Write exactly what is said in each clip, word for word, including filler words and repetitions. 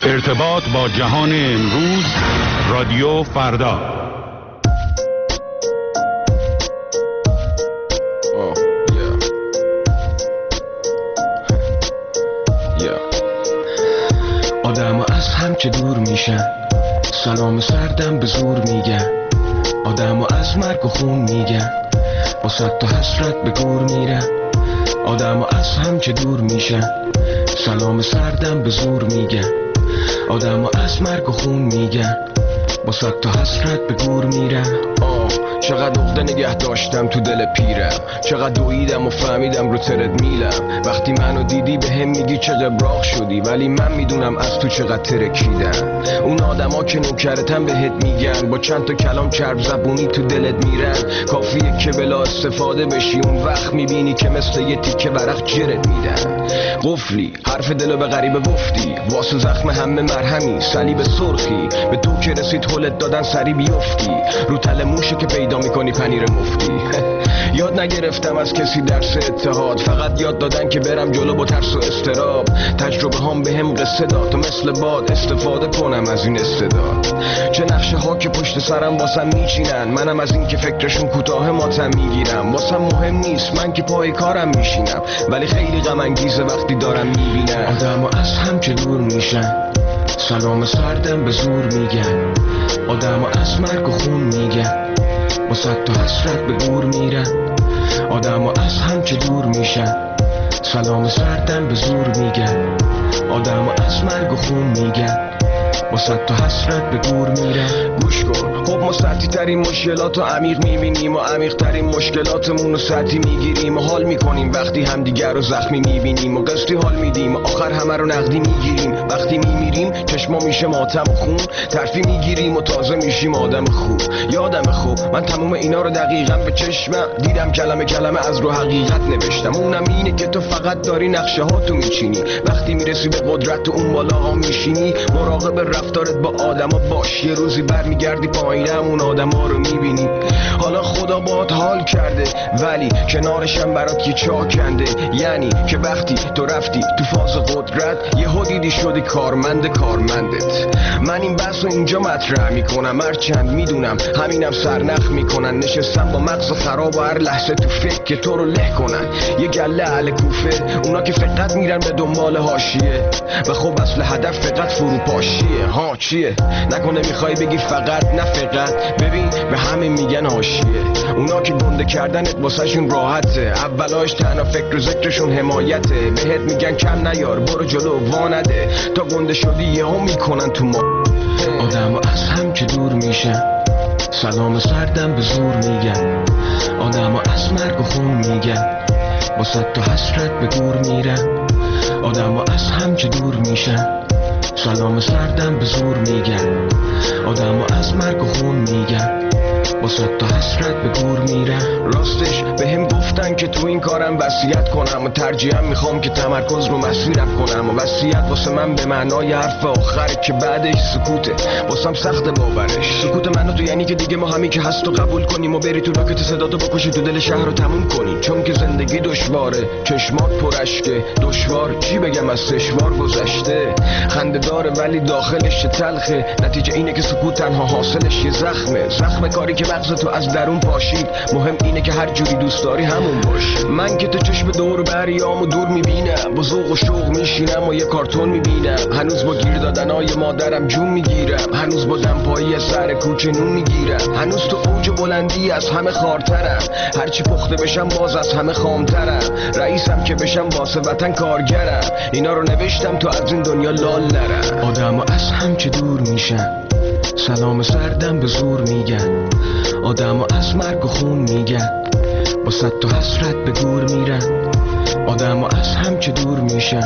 ارتباط با جهان امروز، رادیو فردا. Oh, yeah. yeah. آدم از هم که دور میشن، سلام سردم به زور میگن. آدم از مرگ و خون میگن، با صد تا حسرت به گور میرن. آدم از هم که دور میشن، سلام سردم به زور میگن. آدم از مرگ و خون میگن، با صد تا حسرت به گور میرن. آه چقدر عقده نگه داشتم تو دل پیرم، چقدر دویدم و فهمیدم رو ترد میلم. وقتی منو دیدی به هم میگی چه قبراق شدی، ولی من میدونم از تو چقدر ترکیدم. اون آدما که نوکرتن بهت میگن، با چند تا کلام چرب زبونی تو دلت میرن. کافیه که بلا استفاده بشی، اون وقت میبینی که مثل یه تیکه ورق جرت میدن. قفلی حرف دلو به غریبه گفتی، واسه زخم همه مرهمی صلیب سرخی. به تو که رسید هلت دادن سری بیفتی، رو تل موشه که پیدا میکنی پنیر مفتی. یاد نگرفتم از کسی درس اتحاد، فقط یاد دادن که برم جلو با ترس و استراب. تجربه هم به هم قصه داد تا مثل باد استفاده کنم از این استعداد. چه نقشه ها که پشت سرم واسم میچینن، منم از این که فکرشون کوتاه ماتم میگیرم. واسم مهم نیست من که پای کارم میشینم، ولی خیلی غم انگیزه وقتی دارم میبینم آدمو از هم که دور میشن، سلام سردم به زور میگن. آدمو از مرگ و خون میگن، با صد تا حسرت به گور میرن. آدمو از هم که دور میشن، سلام سردم به زور میگن. آدمو از مرگ و خون میگن، با صد تا حسرت به گور میرن. گوش کن، خب ما سطحی ترین مشکلات رو عمیق میبینیم و عمیق ترین مشکلاتمون رو سطحی میگیریم و حال میکنیم. وقتی همدیگر رو زخمی میبینیم و قسطی حال میدیم، آخر همه رو نقدی میگیریم. وقتی میمیریم چشما میشه ماتم و خون، ترفی میگیریم و تازه میشیم آدم خوب. یادم خوب من تموم اینا رو دقیقا به چشمم دیدم، کلمه کلمه از رو حقیقت نوشتم. اونم اینه که تو فقط داری نقشه ها تو میچینی، وقتی میرسی به قدرت تو اون بالا ها میشینی. مراقب رفتارت با آدما باش، یه روزی برمیگردی پایینم اون آدما رو میبینی. حالا خدا باهات حال کرده، ولی کنارشم برات یه چاه کنده. یعنی که وقتی تو رفتی تو فاز قدرت، یهو دیدی شدی کارمند کارمندت. من این بحث رو اینجا مطرح میکنم، هرچند میدونم همینم سرنخ میکنن. نشستم با مغز خراب و هر لحظه تو فکر که تو رو له کنن. یه گله اهل کوفه، اونا که فقط میرن به دنبال حاشیه، و خب اصل هدف فقط فروپاشیه. ها چیه؟ نکنه میخوای بگی فقط؟ نه فقط، ببین به همه میگن حاشیه. اونا که گنده کردنت واسهشون راحته، اولاش تنها فکر و ذکرشون حمایته. بهت میگن کم نیار، برو جلو وانده، تا گنده شدی یهو میکنن تو ما. آدمو از هم که دور میشن، سلام سردم به زور میگن. آدمو از مرگ و خون میگن، با صد تا حسرت به گور میرن. آدمو از هم که دور میشن، سلام سردم به زور میگن. آدمو از مرگ و خون میگن، با صد تا حسرت به گور میرن. راستش به هم گفتن که تو این کارم وصیت کنم، و ترجیحاً میخوام که تمرکز رو مسیرم کنم. و وصیت واسه من به معنای حرف آخره که بعدش سکوته، واسم سخت باورش. سکوت منو تو یعنی که دیگه ما همین که هست رو قبول کنیم و بری تو راکت صداتو بکشی تو دل شهر رو تموم کنی. چون که زندگی دشواره، چشمات پرشکه. دشوار چی بگم از سشوار گذشته. خنده داره ولی داخلش تلخه، نتیجه اینه که سکوت تنها حاصلش یه زخمه. زخم کاری که مغز تو از درون پاشید. مهم اینه که هر جوری دوست داری همون باش. من که تو چشم دور بریام و دور میبینم، با ذوق و شوق میشینم و یه کارتون میبینم. هنوز با گیر دادنای مادرم جون میگیرم، هنوز با دمپایی سر کوچه نون میگیرم. هنوز تو اوج بلندی از همه خارترم، هرچی پخته بشم باز از همه خامترم. رئیسم که بشم واسه وطن کارگرم، اینا رو نوشتم تو از این دنیا لال نرم. آدمو از هم که دور میشن، سلام سردم به زور میگن. آدمو از مرگ و خون میگن، با صد تا حسرت به گور میرن. آدمو از هم که دور میشن،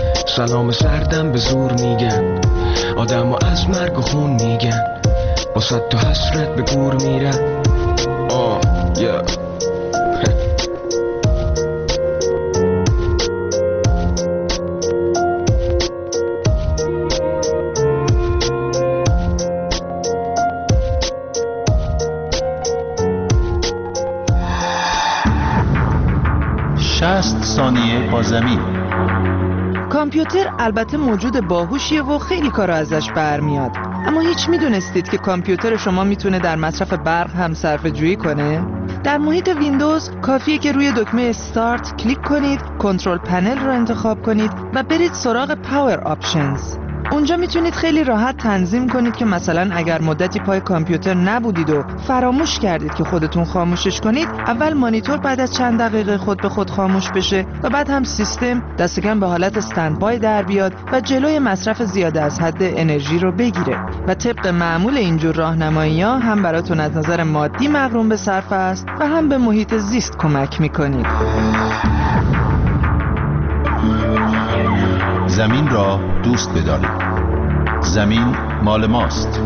سلام سردم به زور میگن. آدمو از مرگ و خون میگن، با صد تا حسرت به گور میرن. آه yeah. شصت ثانیه با زمین. کامپیوتر البته موجود باهوشیه و خیلی کارا ازش برمیاد، اما هیچ میدونستید که کامپیوتر شما میتونه در مصرف برق هم صرفه جویی کنه؟ در محیط ویندوز کافیه که روی دکمه استارت کلیک کنید، کنترل پنل رو انتخاب کنید و برید سراغ پاور آپشنز. اونجا میتونید خیلی راحت تنظیم کنید که مثلا اگر مدتی پای کامپیوتر نبودید و فراموش کردید که خودتون خاموشش کنید، اول مانیتور بعد از چند دقیقه خود به خود خاموش بشه و بعد هم سیستم دست کم به حالت استندبای در بیاد و جلوی مصرف زیاده از حد انرژی رو بگیره و طبق معمول اینجور راهنمایی‌ها هم براتون از نظر مادی مغروم به صرف است و هم به محیط زیست کمک میکنید. زمین را دوست بدارید. زمین مال ماست.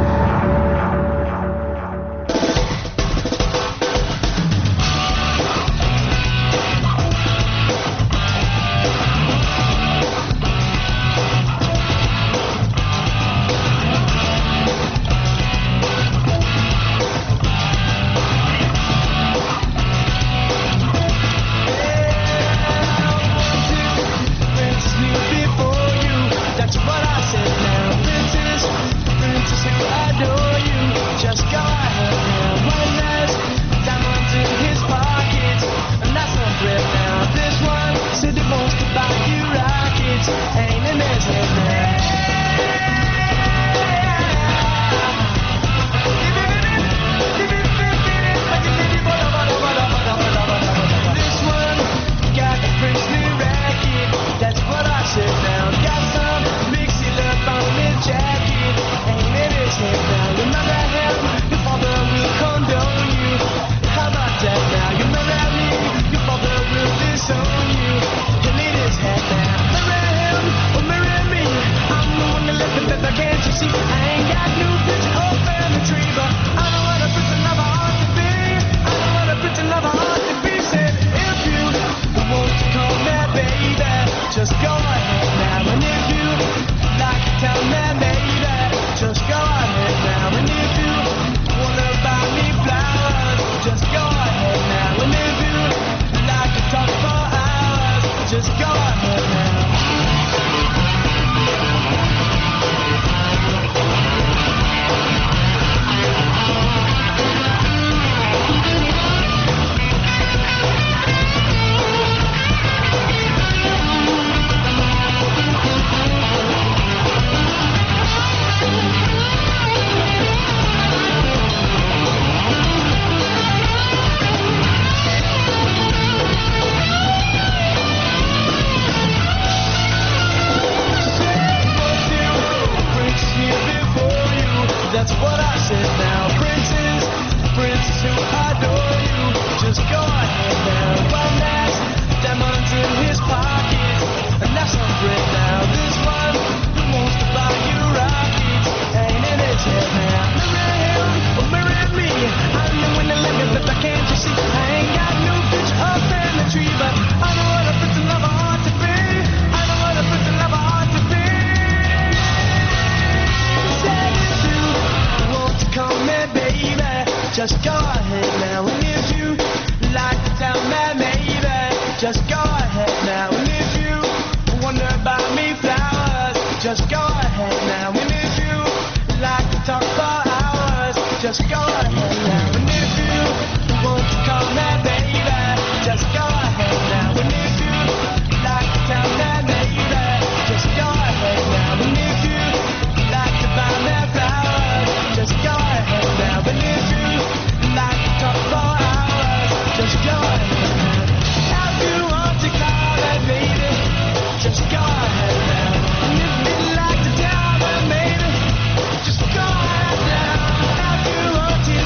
Just go ahead now, and if you like to tell me, maybe just go ahead now, and if you wonder about me flowers, just go ahead now, and if you like to talk for hours, just go ahead now, and if you want to call me baby, just go ahead now, and if you like to tell me, maybe just go ahead now, and if you like to buy me flowers, just go ahead now, and if you like to talk for hours, just go ahead now. If you want to call me baby, just go ahead now. And if you like to tell me maybe, just go ahead now. If you want to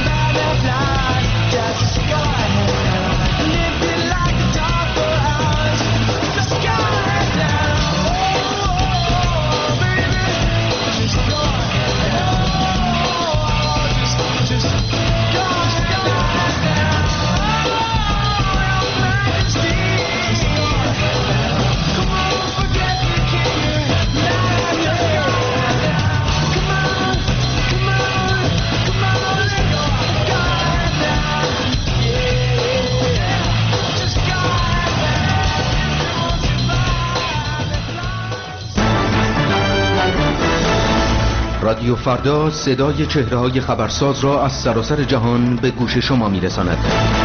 رادیو فردا صدای چهره‌های خبرساز را از سراسر جهان به گوش شما می‌رساند.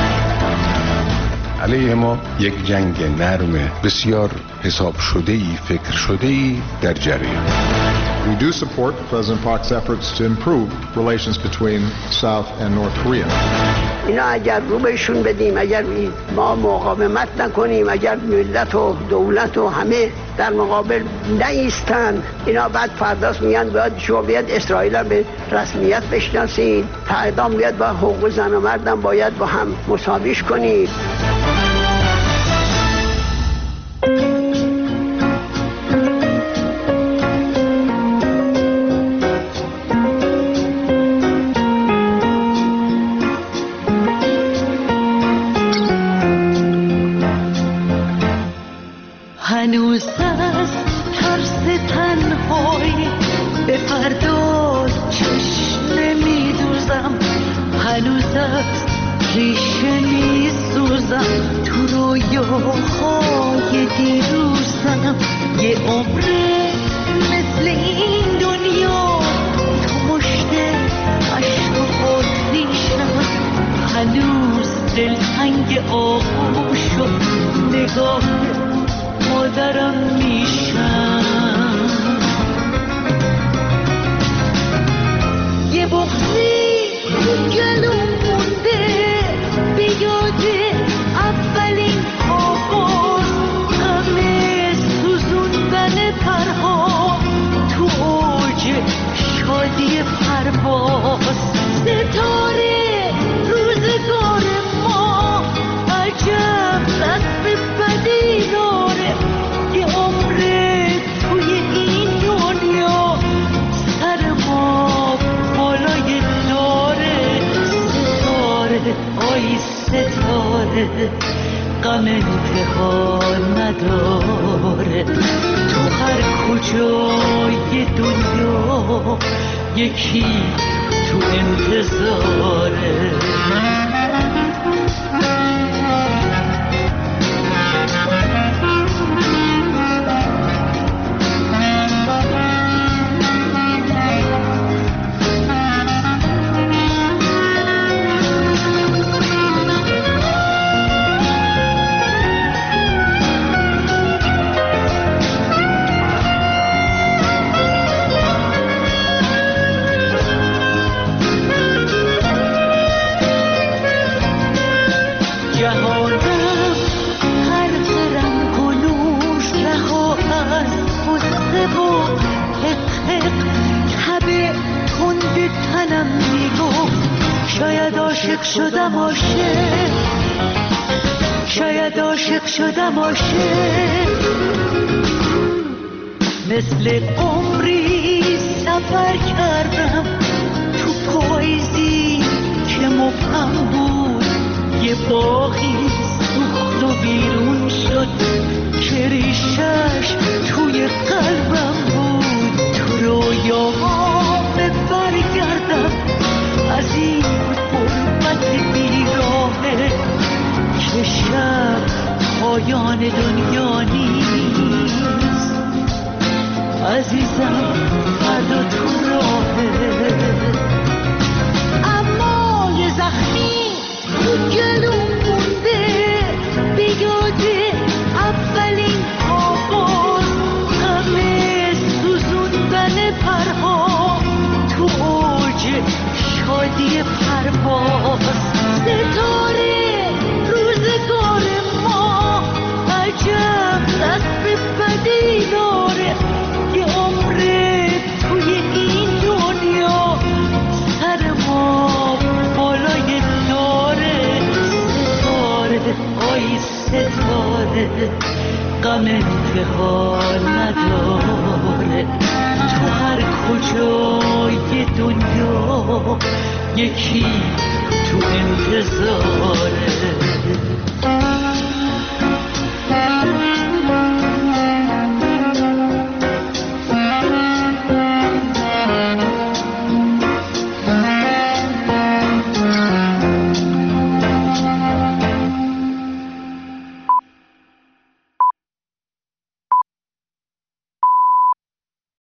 علیه ما یک جنگ نرم بسیار حساب شده‌ای، فکر شده‌ای در جریان. We do support President Park's efforts to improve relations between South and North Korea. اینا اگر رو بهشون بدیم، اگر ما مقاومت نکنیم، اگر ملت و دولت و همه در مقابل نایستن، اینا بعد فرداست میگن باید شما بیاد اسرائیل به رسمیت بشناسید، پیام بیاد با حقوق زن و مردم باید با هم مساویش کنید. هنوز از ترس تنهایی به فردا چشم نمیدوزم، هنوز از ریشه میسوزم، تو رویاهای دیروزم. یه عمره مثل این دنیا تو مشت عشق و آتیشم، هنوز دلتنگ آغوش شد نگاه مادرم میشم. یه بغضی تو جلوم مونده به یاد اولین آغاز، غم سوزوندن پرها تو اوج شادی پرواز. ستاره روزگار ما عجب دست بدی داره، یه عمره توی این دنیا سر ما بالای داره. ستاره آی ستاره غم انتها نداره، تو هر کجای دنیا یکی تو انتظاره. شاید عاشق شدم عاشق، شاید عاشق شدم عاشق، مثل عمری سفر کردم تو پاییزی که مبهم بود. یه باغی سوخت و بیرون شد که ریشش توی قلبم بود. تو رویاها برگردم از این غربت بیراهه که شب پایان دنیا نیست. عزیزم فردا تو راهه، اما یه زخمی تو جلوم مونده به یاد اولین آغاز، غم سوزوندن پرها تو اوج شادی پرواز. ستاره روزگار ما عجب دست بدی داره، یه عمره توی این دنیا سر ما بالای داره. ستاره آی ستاره غم انتها نداره، تو هر کجای دنیا یکی تو انتظاره.